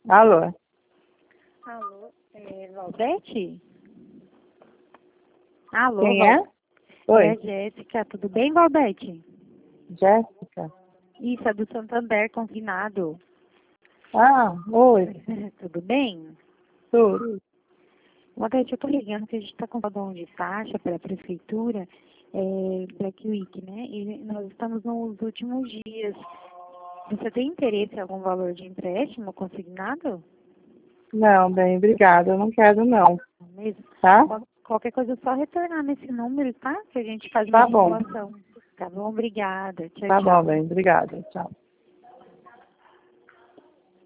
Alô? Alô, Valdete? Alô, Quem é? Oi, É a Jéssica, tudo bem, Valdete? Jéssica. Isso, é do Santander, confinado. Ah, oi, Tudo bem? tudo. Valdete, eu tô ligando que a gente está com um de taxa para a prefeitura, Black Week, né? E nós estamos nos últimos dias. Você tem interesse em algum valor de empréstimo consignado? Não, bem, obrigada. Eu não quero, não. Não mesmo? Tá? Qualquer coisa é só retornar nesse número, tá? Que a gente faz uma Tá bom. simulação. Tá bom? Obrigada. Tchau, Tá bom, tchau. bem, obrigada. Tchau.